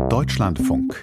Deutschlandfunk.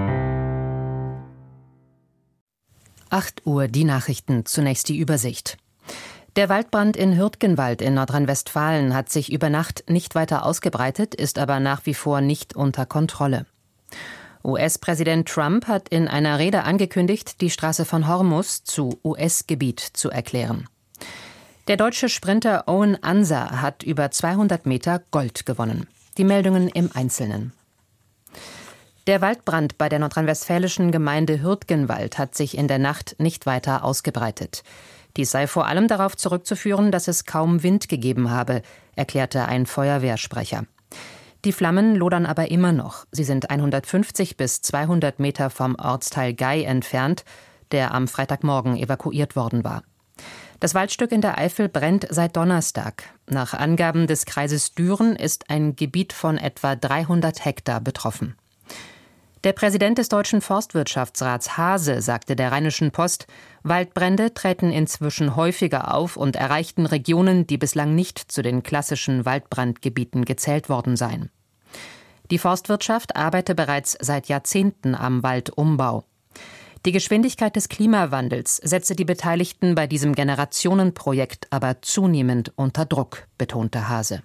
8 Uhr, die Nachrichten, zunächst die Übersicht. Der Waldbrand in Hürtgenwald in Nordrhein-Westfalen hat sich über Nacht nicht weiter ausgebreitet, ist aber nach wie vor nicht unter Kontrolle. US-Präsident Trump hat in einer Rede angekündigt, die Straße von Hormuz zu US-Gebiet zu erklären. Der deutsche Sprinter Owen Anser hat über 200 Meter Gold gewonnen. Die Meldungen im Einzelnen. Der Waldbrand bei der nordrhein-westfälischen Gemeinde Hürtgenwald hat sich in der Nacht nicht weiter ausgebreitet. Dies sei vor allem darauf zurückzuführen, dass es kaum Wind gegeben habe, erklärte ein Feuerwehrsprecher. Die Flammen lodern aber immer noch. Sie sind 150 bis 200 Meter vom Ortsteil Gey entfernt, der am Freitagmorgen evakuiert worden war. Das Waldstück in der Eifel brennt seit Donnerstag. Nach Angaben des Kreises Düren ist ein Gebiet von etwa 300 Hektar betroffen. Der Präsident des Deutschen Forstwirtschaftsrats Hase sagte der Rheinischen Post, Waldbrände treten inzwischen häufiger auf und erreichten Regionen, die bislang nicht zu den klassischen Waldbrandgebieten gezählt worden seien. Die Forstwirtschaft arbeite bereits seit Jahrzehnten am Waldumbau. Die Geschwindigkeit des Klimawandels setze die Beteiligten bei diesem Generationenprojekt aber zunehmend unter Druck, betonte Hase.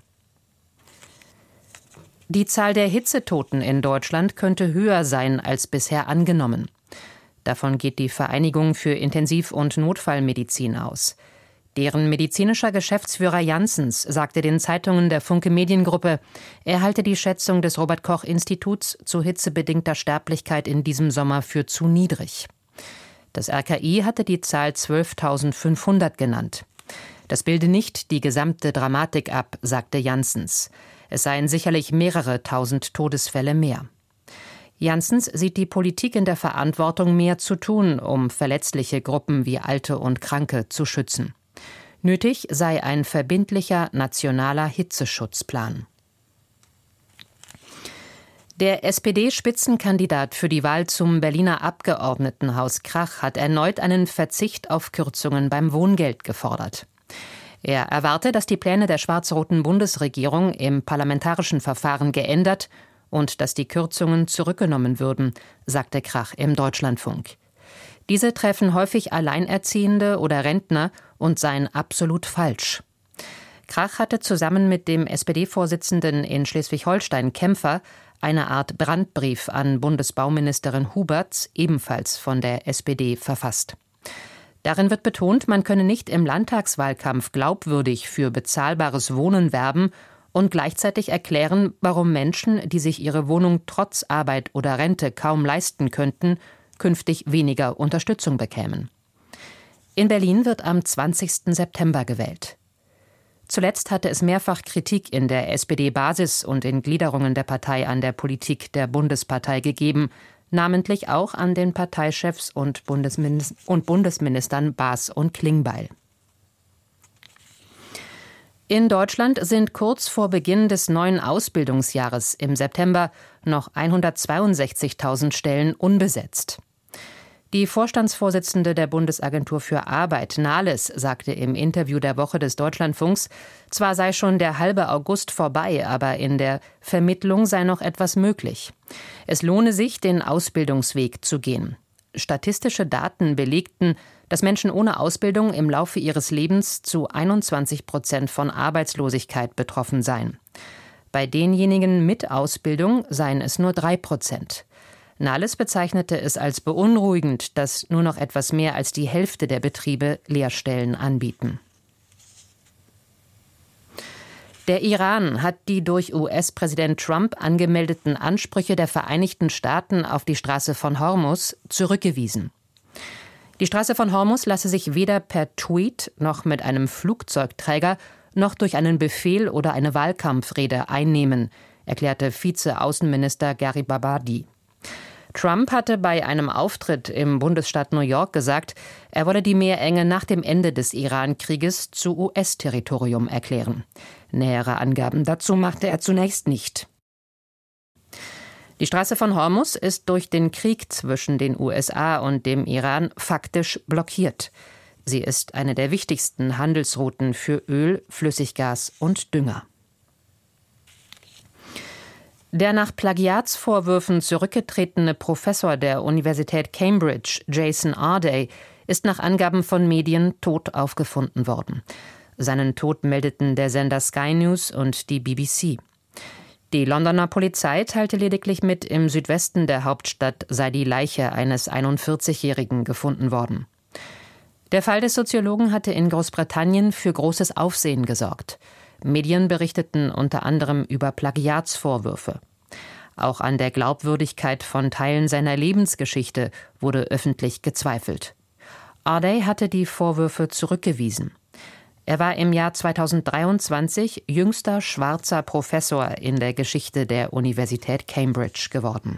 Die Zahl der Hitzetoten in Deutschland könnte höher sein als bisher angenommen. Davon geht die Vereinigung für Intensiv- und Notfallmedizin aus. Deren medizinischer Geschäftsführer Janssens sagte den Zeitungen der Funke Mediengruppe, er halte die Schätzung des Robert-Koch-Instituts zu hitzebedingter Sterblichkeit in diesem Sommer für zu niedrig. Das RKI hatte die Zahl 12.500 genannt. Das bilde nicht die gesamte Dramatik ab, sagte Janssens. Es seien sicherlich mehrere tausend Todesfälle mehr. Janssens sieht die Politik in der Verantwortung, mehr zu tun, um verletzliche Gruppen wie Alte und Kranke zu schützen. Nötig sei ein verbindlicher nationaler Hitzeschutzplan. Der SPD-Spitzenkandidat für die Wahl zum Berliner Abgeordnetenhaus Krach hat erneut einen Verzicht auf Kürzungen beim Wohngeld gefordert. Er erwarte, dass die Pläne der schwarz-roten Bundesregierung im parlamentarischen Verfahren geändert und dass die Kürzungen zurückgenommen würden, sagte Krach im Deutschlandfunk. Diese treffen häufig Alleinerziehende oder Rentner und seien absolut falsch. Krach hatte zusammen mit dem SPD-Vorsitzenden in Schleswig-Holstein Kämpfer eine Art Brandbrief an Bundesbauministerin Huberts, ebenfalls von der SPD, verfasst. Darin wird betont, man könne nicht im Landtagswahlkampf glaubwürdig für bezahlbares Wohnen werben und gleichzeitig erklären, warum Menschen, die sich ihre Wohnung trotz Arbeit oder Rente kaum leisten könnten, künftig weniger Unterstützung bekämen. In Berlin wird am 20. September gewählt. Zuletzt hatte es mehrfach Kritik in der SPD-Basis und in Gliederungen der Partei an der Politik der Bundespartei gegeben, namentlich auch an den Parteichefs und Bundesministern Baas und Klingbeil. In Deutschland sind kurz vor Beginn des neuen Ausbildungsjahres im September noch 162.000 Stellen unbesetzt. Die Vorstandsvorsitzende der Bundesagentur für Arbeit, Nahles, sagte im Interview der Woche des Deutschlandfunks, zwar sei schon der halbe August vorbei, aber in der Vermittlung sei noch etwas möglich. Es lohne sich, den Ausbildungsweg zu gehen. Statistische Daten belegten, dass Menschen ohne Ausbildung im Laufe ihres Lebens zu 21% von Arbeitslosigkeit betroffen seien. Bei denjenigen mit Ausbildung seien es nur 3%. Nahles bezeichnete es als beunruhigend, dass nur noch etwas mehr als die Hälfte der Betriebe Lehrstellen anbieten. Der Iran hat die durch US-Präsident Trump angemeldeten Ansprüche der Vereinigten Staaten auf die Straße von Hormuz zurückgewiesen. Die Straße von Hormuz lasse sich weder per Tweet noch mit einem Flugzeugträger noch durch einen Befehl oder eine Wahlkampfrede einnehmen, erklärte Vize-Außenminister Garibabadi. Trump hatte bei einem Auftritt im Bundesstaat New York gesagt, er wolle die Meerenge nach dem Ende des Iran-Krieges zu US-Territorium erklären. Nähere Angaben dazu machte er zunächst nicht. Die Straße von Hormuz ist durch den Krieg zwischen den USA und dem Iran faktisch blockiert. Sie ist eine der wichtigsten Handelsrouten für Öl, Flüssiggas und Dünger. Der nach Plagiatsvorwürfen zurückgetretene Professor der Universität Cambridge, Jason Arday, ist nach Angaben von Medien tot aufgefunden worden. Seinen Tod meldeten der Sender Sky News und die BBC. Die Londoner Polizei teilte lediglich mit, im Südwesten der Hauptstadt sei die Leiche eines 41-Jährigen gefunden worden. Der Fall des Soziologen hatte in Großbritannien für großes Aufsehen gesorgt. Medien berichteten unter anderem über Plagiatsvorwürfe. Auch an der Glaubwürdigkeit von Teilen seiner Lebensgeschichte wurde öffentlich gezweifelt. Arday hatte die Vorwürfe zurückgewiesen. Er war im Jahr 2023 jüngster schwarzer Professor in der Geschichte der Universität Cambridge geworden.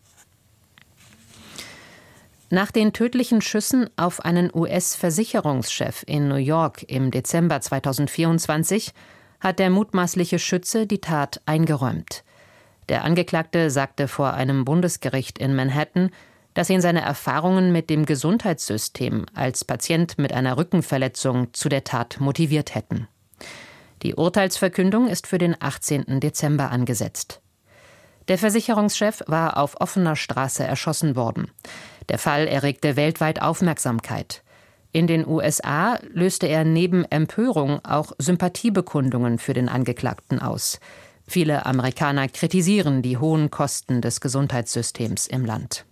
Nach den tödlichen Schüssen auf einen US-Versicherungschef in New York im Dezember 2024 hat der mutmaßliche Schütze die Tat eingeräumt. Der Angeklagte sagte vor einem Bundesgericht in Manhattan, dass ihn seine Erfahrungen mit dem Gesundheitssystem als Patient mit einer Rückenverletzung zu der Tat motiviert hätten. Die Urteilsverkündung ist für den 18. Dezember angesetzt. Der Versicherungschef war auf offener Straße erschossen worden. Der Fall erregte weltweit Aufmerksamkeit. In den USA löste er neben Empörung auch Sympathiebekundungen für den Angeklagten aus. Viele Amerikaner kritisieren die hohen Kosten des Gesundheitssystems im Land.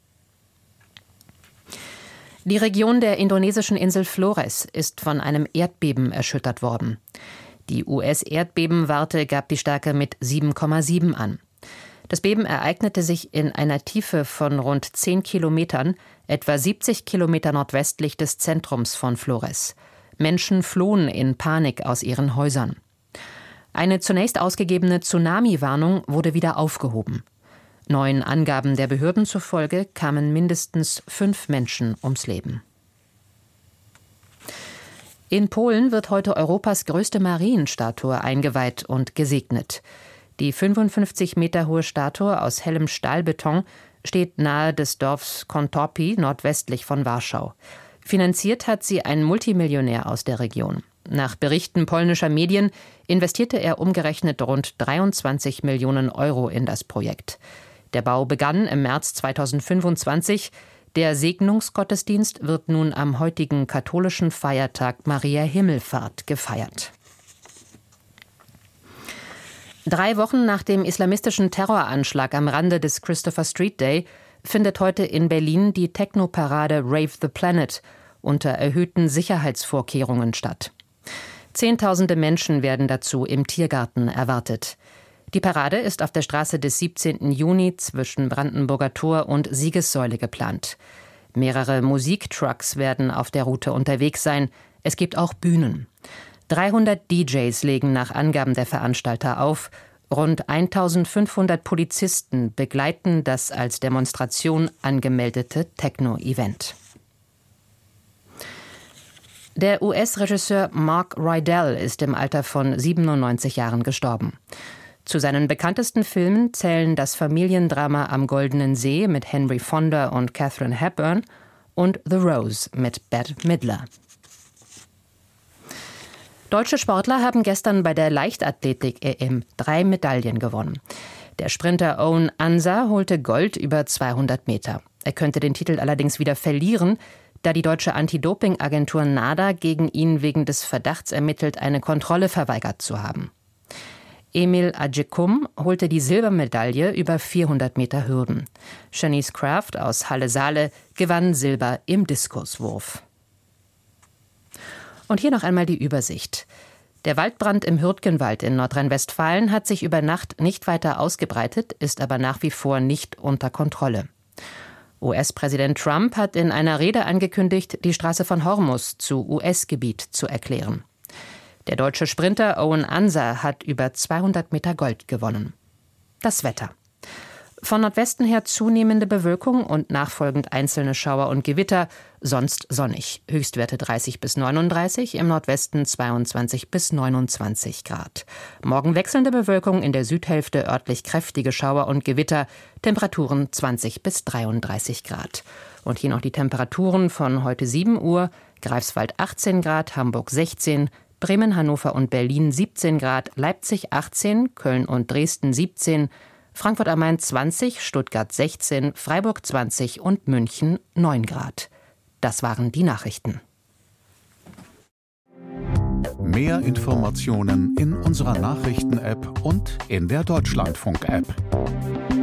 Die Region der indonesischen Insel Flores ist von einem Erdbeben erschüttert worden. Die US-Erdbebenwarte gab die Stärke mit 7,7 an. Das Beben ereignete sich in einer Tiefe von rund 10 Kilometern, etwa 70 Kilometer nordwestlich des Zentrums von Flores. Menschen flohen in Panik aus ihren Häusern. Eine zunächst ausgegebene Tsunami-Warnung wurde wieder aufgehoben. Neuen Angaben der Behörden zufolge kamen mindestens 5 Menschen ums Leben. In Polen wird heute Europas größte Marienstatue eingeweiht und gesegnet. Die 55 Meter hohe Statue aus hellem Stahlbeton steht nahe des Dorfs Kontopi nordwestlich von Warschau. Finanziert hat sie ein Multimillionär aus der Region. Nach Berichten polnischer Medien investierte er umgerechnet rund 23 Millionen Euro in das Projekt. Der Bau begann im März 2025. Der Segnungsgottesdienst wird nun am heutigen katholischen Feiertag Maria Himmelfahrt gefeiert. 3 Wochen nach dem islamistischen Terroranschlag am Rande des Christopher Street Day findet heute in Berlin die Techno-Parade Rave the Planet unter erhöhten Sicherheitsvorkehrungen statt. Zehntausende Menschen werden dazu im Tiergarten erwartet. Die Parade ist auf der Straße des 17. Juni zwischen Brandenburger Tor und Siegessäule geplant. Mehrere Musiktrucks werden auf der Route unterwegs sein. Es gibt auch Bühnen. 300 DJs legen nach Angaben der Veranstalter auf. Rund 1500 Polizisten begleiten das als Demonstration angemeldete Techno-Event. Der US-Regisseur Mark Rydell ist im Alter von 97 Jahren gestorben. Zu seinen bekanntesten Filmen zählen das Familiendrama Am Goldenen See mit Henry Fonda und Katharine Hepburn und The Rose mit Bette Midler. Deutsche Sportler haben gestern bei der Leichtathletik-EM 3 Medaillen gewonnen. Der Sprinter Owen Ansa holte Gold über 200 Meter. Er könnte den Titel allerdings wieder verlieren, da die deutsche Anti-Doping-Agentur NADA gegen ihn wegen des Verdachts ermittelt, eine Kontrolle verweigert zu haben. Emil Adjekum holte die Silbermedaille über 400 Meter Hürden. Shanice Kraft aus Halle-Saale gewann Silber im Diskuswurf. Und hier noch einmal die Übersicht. Der Waldbrand im Hürtgenwald in Nordrhein-Westfalen hat sich über Nacht nicht weiter ausgebreitet, ist aber nach wie vor nicht unter Kontrolle. US-Präsident Trump hat in einer Rede angekündigt, die Straße von Hormuz zu US-Gebiet zu erklären. Der deutsche Sprinter Owen Ansa hat über 200 Meter Gold gewonnen. Das Wetter. Von Nordwesten her zunehmende Bewölkung und nachfolgend einzelne Schauer und Gewitter, sonst sonnig. Höchstwerte 30 bis 39, im Nordwesten 22 bis 29 Grad. Morgen wechselnde Bewölkung, in der Südhälfte örtlich kräftige Schauer und Gewitter, Temperaturen 20 bis 33 Grad. Und hier noch die Temperaturen von heute 7 Uhr, Greifswald 18 Grad, Hamburg 16, Bremen, Hannover und Berlin 17 Grad, Leipzig 18, Köln und Dresden 17, Frankfurt am Main 20, Stuttgart 16, Freiburg 20 und München 9 Grad. Das waren die Nachrichten. Mehr Informationen in unserer Nachrichten-App und in der Deutschlandfunk-App.